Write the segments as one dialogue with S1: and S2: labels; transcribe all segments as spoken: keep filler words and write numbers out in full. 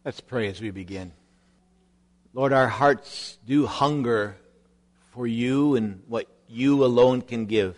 S1: Let's pray as we begin. Lord, our hearts do hunger for you and what you alone can give.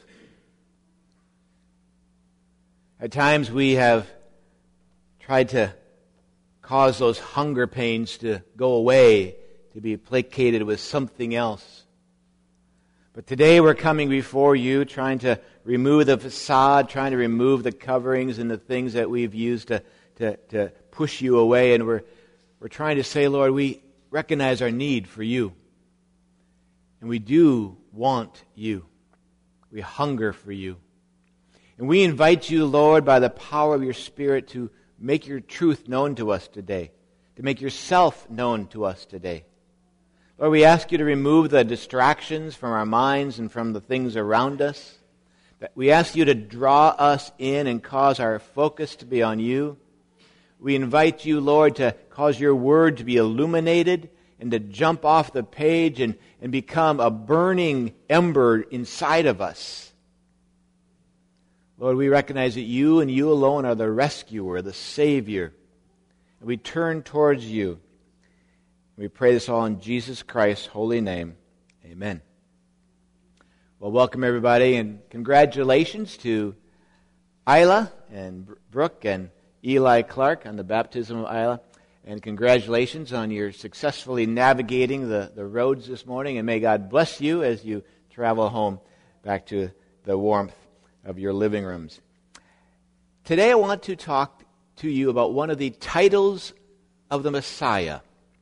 S1: At times we have tried to cause those hunger pains to go away, to be placated with something else. But today we're coming before you, trying to remove the facade, trying to remove the coverings and the things that we've used to, to, to push you away. And we're, we're trying to say, Lord, we recognize our need for you. And we do want you. We hunger for you. And we invite you, Lord, by the power of your Spirit to make your truth known to us today, to make yourself known to us today. Lord, we ask you to remove the distractions from our minds and from the things around us. We ask you to draw us in and cause our focus to be on you. We invite you, Lord, to cause your word to be illuminated and to jump off the page and, and become a burning ember inside of us. Lord, we recognize that you and you alone are the rescuer, the Savior. And we turn towards you. We pray this all in Jesus Christ's holy name. Amen. Well, welcome everybody, and congratulations to Isla and Brooke and Eli Clark on the baptism of Isla. And congratulations on your successfully navigating the, the roads this morning. And may God bless you as you travel home back to the warmth of your living rooms. Today I want to talk to you about one of the titles of the Messiah.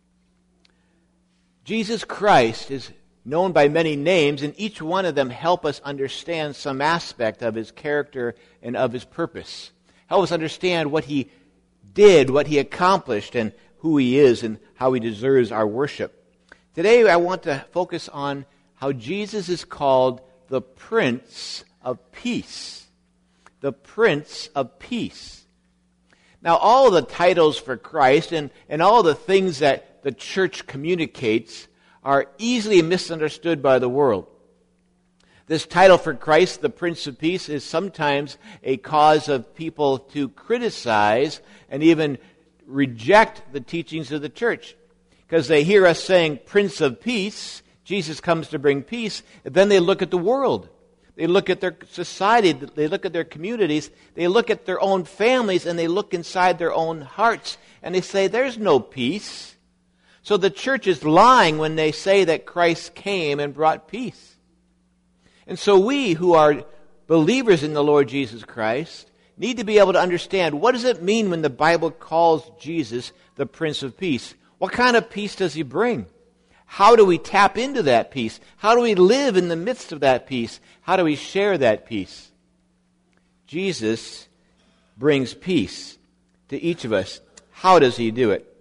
S1: Jesus Christ is known by many names, and each one of them help us understand some aspect of his character and of his purpose. Help us understand what he did, what he accomplished, and who he is, and how he deserves our worship. Today I want to focus on how Jesus is called the Prince of Peace. The Prince of Peace. Now, all the titles for Christ and, and all the things that the church communicates are easily misunderstood by the world. This title for Christ, the Prince of Peace, is sometimes a cause of people to criticize and even reject the teachings of the church. Because they hear us saying, Prince of Peace, Jesus comes to bring peace, and then they look at the world. They look at their society, they look at their communities, they look at their own families, and they look inside their own hearts, and they say, there's no peace. So the church is lying when they say that Christ came and brought peace. And so we who are believers in the Lord Jesus Christ need to be able to understand, what does it mean when the Bible calls Jesus the Prince of Peace? What kind of peace does he bring? How do we tap into that peace? How do we live in the midst of that peace? How do we share that peace? Jesus brings peace to each of us. How does he do it?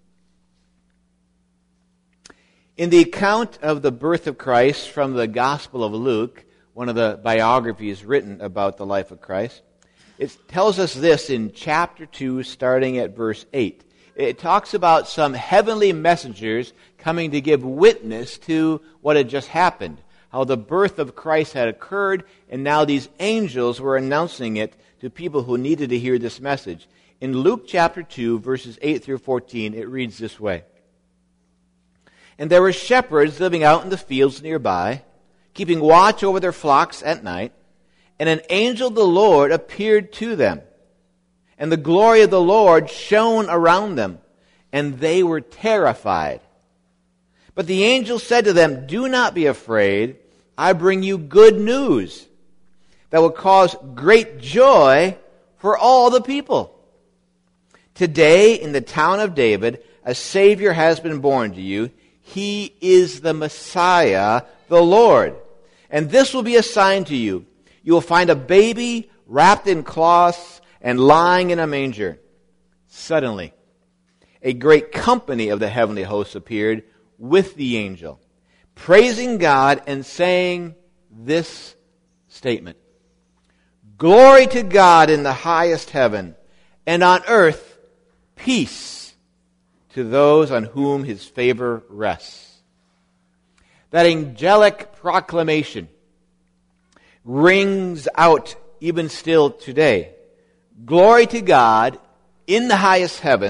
S1: In the account of the birth of Christ from the Gospel of Luke, one of the biographies written about the life of Christ, it tells us this in chapter two, starting at verse eight. It talks about some heavenly messengers coming to give witness to what had just happened, how the birth of Christ had occurred, and now these angels were announcing it to people who needed to hear this message. In Luke chapter two, verses eight through fourteen, it reads this way. And there were shepherds living out in the fields nearby, keeping watch over their flocks at night, and an angel of the Lord appeared to them. And the glory of the Lord shone around them, and they were terrified. But the angel said to them, do not be afraid. I bring you good news that will cause great joy for all the people. Today, in the town of David, a Savior has been born to you. He is the Messiah, the Lord. And this will be a sign to you. You will find a baby wrapped in cloths and lying in a manger. Suddenly, a great company of the heavenly hosts appeared with the angel, praising God and saying this statement. Glory to God in the highest heaven, and on earth peace to those on whom his favor rests. That angelic proclamation rings out even still today. Glory to God in the highest heavens,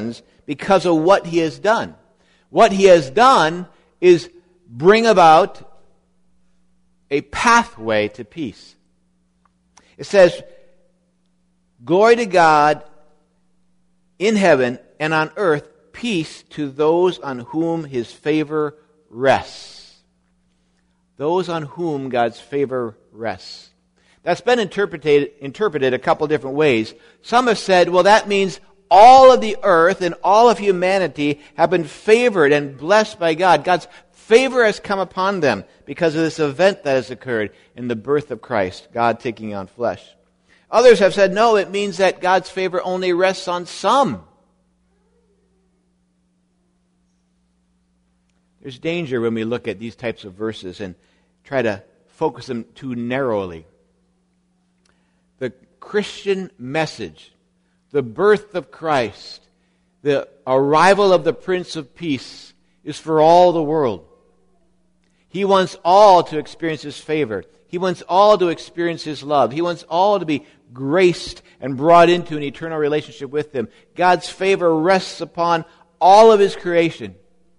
S1: because of what he has done. What he has done is bring about a pathway to peace. It says, glory to God in heaven and on earth, peace to those on whom his favor rests. Those on whom God's favor rests. That's been interpreted, interpreted a couple different ways. Some have said, well, that means all of the earth and all of humanity have been favored and blessed by God. God's favor has come upon them because of this event that has occurred in the birth of Christ, God taking on flesh. Others have said, no, it means that God's favor only rests on some. There's danger when we look at these types of verses and try to focus them too narrowly. The Christian message, the birth of Christ, the arrival of the Prince of Peace is for all the world. He wants all to experience his favor. He wants all to experience his love. He wants all to be graced and brought into an eternal relationship with him. God's favor rests upon all of his creation.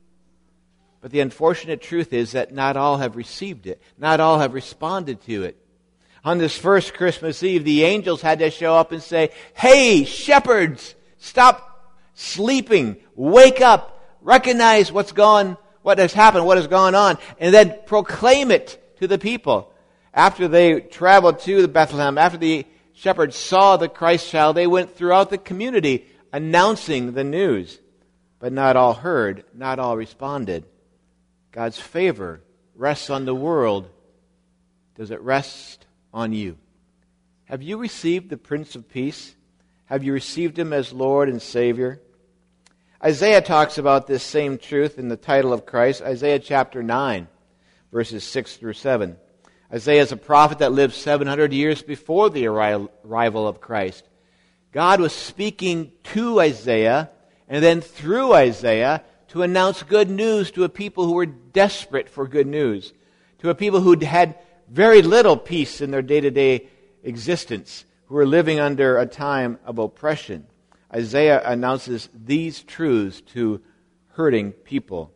S1: But the unfortunate truth is that not all have received it. Not all have responded to it. On this first Christmas Eve, the angels had to show up and say, hey, shepherds, stop sleeping. Wake up. Recognize what's gone, what has happened, what has gone on, and then proclaim it to the people. After they traveled to Bethlehem, after the shepherds saw the Christ child, they went throughout the community announcing the news. But not all heard, not all responded. God's favor rests on the world. Does it rest on you? Have you received the Prince of Peace? Have you received him as Lord and Savior? Isaiah talks about this same truth in the title of Christ, Isaiah chapter nine, verses six through seven. Isaiah is a prophet that lived seven hundred years before the arrival of Christ. God was speaking to Isaiah and then through Isaiah to announce good news to a people who were desperate for good news, to a people who had very little peace in their day-to-day existence, who were living under a time of oppression. Isaiah announces these truths to hurting people.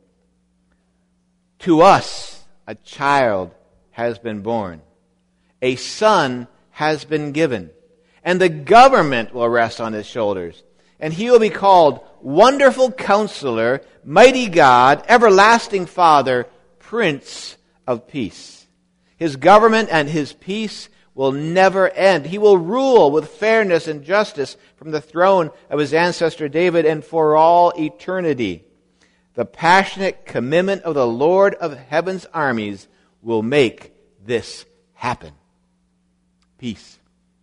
S1: To us, a child has been born. A son has been given. And the government will rest on his shoulders. And he will be called Wonderful Counselor, Mighty God, Everlasting Father, Prince of Peace. His government and his peace will never end. He will rule with fairness and justice from the throne of his ancestor David and for all eternity. The passionate commitment of the Lord of heaven's armies will make this happen. Peace.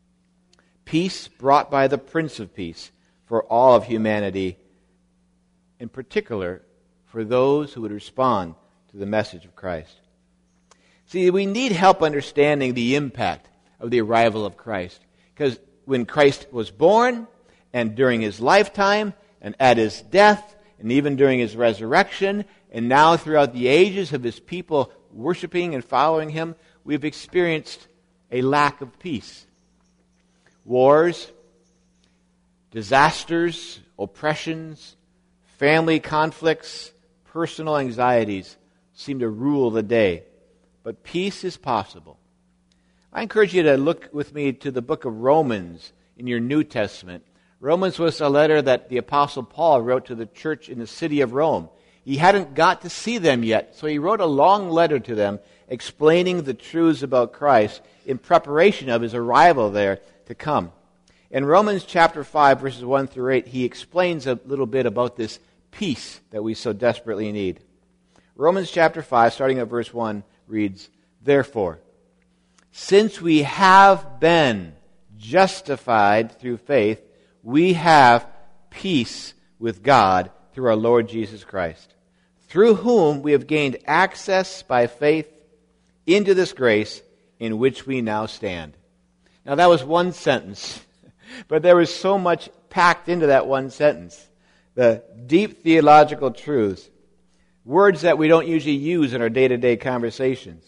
S1: Peace brought by the Prince of Peace for all of humanity, in particular for those who would respond to the message of Christ. See, we need help understanding the impact of the arrival of Christ. Because when Christ was born, and during his lifetime, and at his death, and even during his resurrection, and now throughout the ages of his people worshiping and following him, we've experienced a lack of peace. Wars, disasters, oppressions, family conflicts, personal anxieties seem to rule the day. But peace is possible. I encourage you to look with me to the book of Romans in your New Testament. Romans was a letter that the Apostle Paul wrote to the church in the city of Rome. He hadn't got to see them yet, so he wrote a long letter to them explaining the truths about Christ in preparation of his arrival there to come. In Romans chapter five, verses one through eight, he explains a little bit about this peace that we so desperately need. Romans chapter five, starting at verse one, reads, Therefore, since we have been justified through faith, we have peace with God through our Lord Jesus Christ, through whom we have gained access by faith into this grace in which we now stand. Now that was one sentence, but there was so much packed into that one sentence. The deep theological truths, words that we don't usually use in our day-to-day conversations.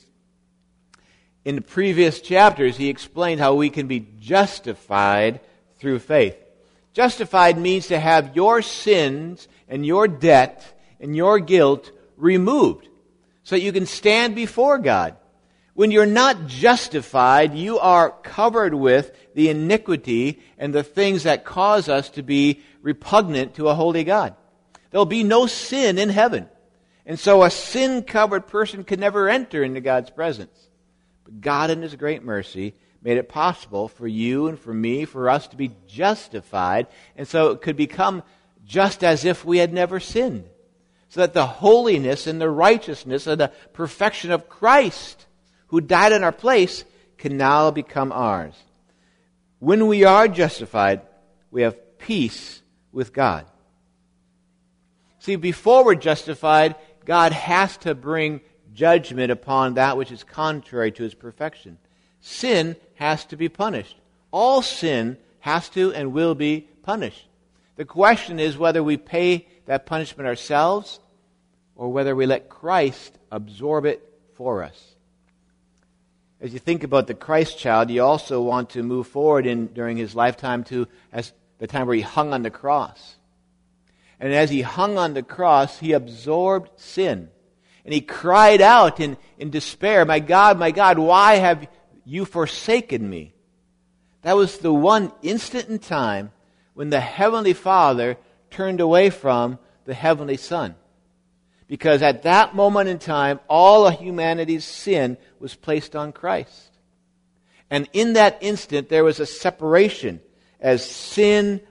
S1: In the previous chapters, he explained how we can be justified through faith. Justified means to have your sins and your debt and your guilt removed so that you can stand before God. When you're not justified, you are covered with the iniquity and the things that cause us to be repugnant to a holy God. There'll be no sin in heaven. And so a sin-covered person could never enter into God's presence. But God in His great mercy made it possible for you and for me, for us to be justified, and so it could become just as if we had never sinned. So that the holiness and the righteousness and the perfection of Christ, who died in our place, can now become ours. When we are justified, we have peace with God. See, before we're justified, God has to bring judgment upon that which is contrary to His perfection. Sin has to be punished. All sin has to and will be punished. The question is whether we pay that punishment ourselves or whether we let Christ absorb it for us. As you think about the Christ child, you also want to move forward in during His lifetime to as the time where He hung on the cross. And as He hung on the cross, He absorbed sin. And He cried out in, in despair, "My God, my God, why have you forsaken me?" That was the one instant in time when the Heavenly Father turned away from the Heavenly Son. Because at that moment in time, all of humanity's sin was placed on Christ. And in that instant, there was a separation as sin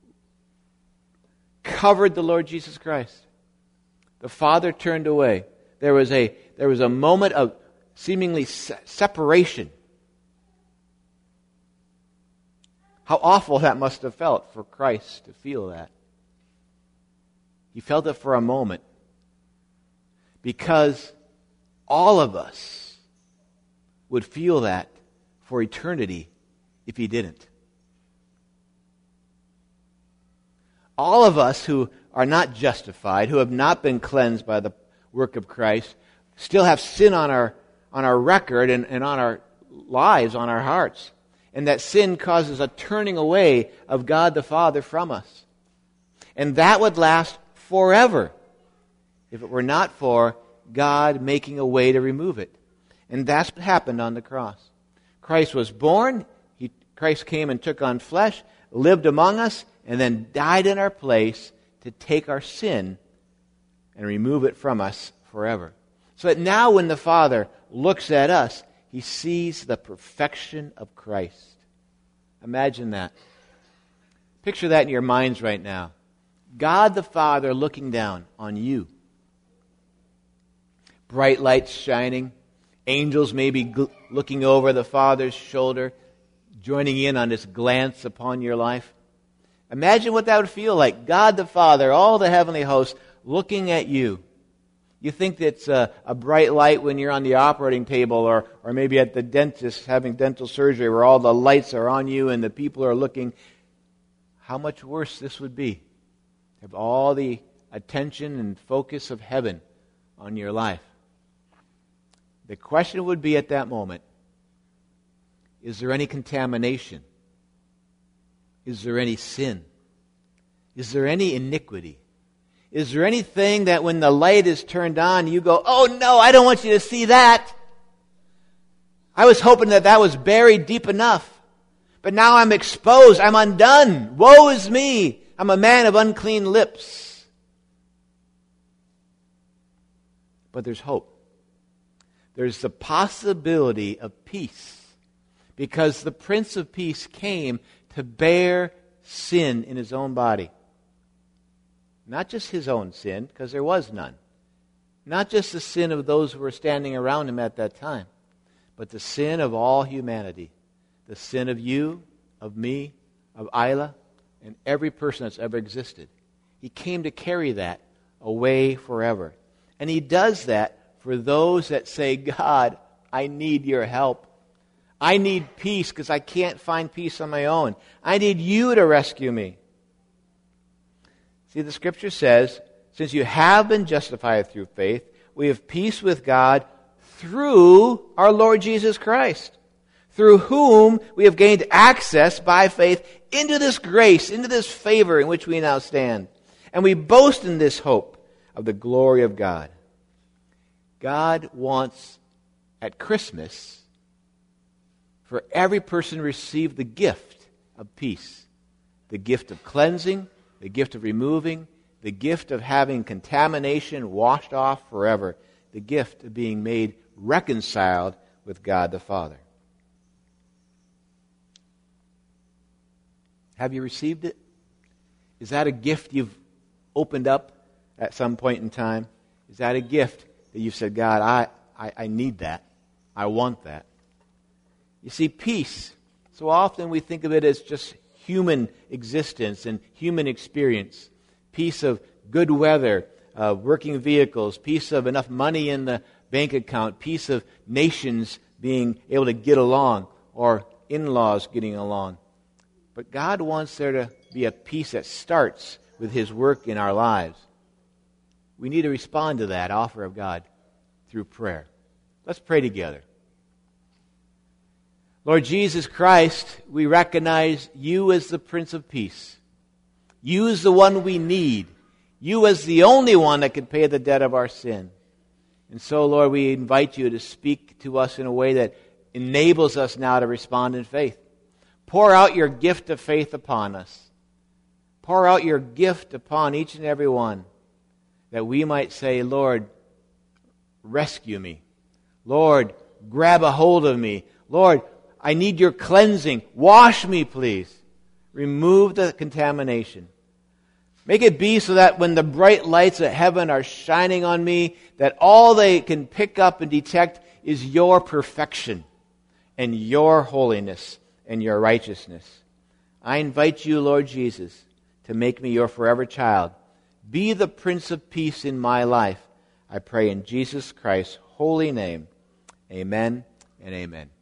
S1: covered the Lord Jesus Christ. The Father turned away. There was a, there was a moment of seemingly se- separation. How awful that must have felt for Christ to feel that. He felt it for a moment because all of us would feel that for eternity if He didn't. All of us who are not justified, who have not been cleansed by the work of Christ, still have sin on our on our record and, and on our lives, on our hearts. And that sin causes a turning away of God the Father from us. And that would last forever if it were not for God making a way to remove it. And that's what happened on the cross. Christ was born, he, Christ came and took on flesh, lived among us, and then died in our place to take our sin and remove it from us forever. So that now when the Father looks at us, He sees the perfection of Christ. Imagine that. Picture that in your minds right now. God the Father looking down on you. Bright lights shining. Angels maybe gl- looking over the Father's shoulder, joining in on this glance upon your life. Imagine what that would feel like. God the Father, all the heavenly hosts, looking at you. You think it's a, a bright light when you're on the operating table or, or maybe at the dentist having dental surgery where all the lights are on you and the people are looking. How much worse this would be. Have all the attention and focus of heaven on your life. The question would be at that moment, is there any contamination? Is there any sin? Is there any iniquity? Is there anything that when the light is turned on, you go, "Oh no, I don't want you to see that. I was hoping that that was buried deep enough. But now I'm exposed. I'm undone. Woe is me. I'm a man of unclean lips." But there's hope. There's the possibility of peace. Because the Prince of Peace came to bear sin in His own body. Not just His own sin, because there was none. Not just the sin of those who were standing around Him at that time, but the sin of all humanity. The sin of you, of me, of Isla, and every person that's ever existed. He came to carry that away forever. And He does that for those that say, "God, I need your help. I need peace because I can't find peace on my own. I need you to rescue me." See, the Scripture says, since you have been justified through faith, we have peace with God through our Lord Jesus Christ. through whom we have gained access by faith into this grace, into this favor in which we now stand. And we boast in this hope of the glory of God. God wants at Christmas for every person to receive the gift of peace, the gift of cleansing, the gift of removing, the gift of having contamination washed off forever, the gift of being made reconciled with God the Father. Have you received it? Is that a gift you've opened up at some point in time? Is that a gift that you've said, God, I, I, I need that. I want that. You see, peace, so often we think of it as just human existence and human experience. Peace of good weather, uh, working vehicles, peace of enough money in the bank account, peace of nations being able to get along, or in-laws getting along. But God wants there to be a peace that starts with His work in our lives. We need to respond to that offer of God through prayer. Let's pray together. Lord Jesus Christ, we recognize You as the Prince of Peace. You as the one we need. You as the only one that can pay the debt of our sin. And so, Lord, we invite You to speak to us in a way that enables us now to respond in faith. Pour out Your gift of faith upon us. Pour out Your gift upon each and every one, that we might say, Lord, rescue me. Lord, grab a hold of me. Lord, I need Your cleansing. Wash me, please. Remove the contamination. Make it be so that when the bright lights of heaven are shining on me, that all they can pick up and detect is Your perfection and Your holiness and Your righteousness. I invite You, Lord Jesus, to make me Your forever child. Be the Prince of Peace in my life. I pray in Jesus Christ's holy name. Amen and amen.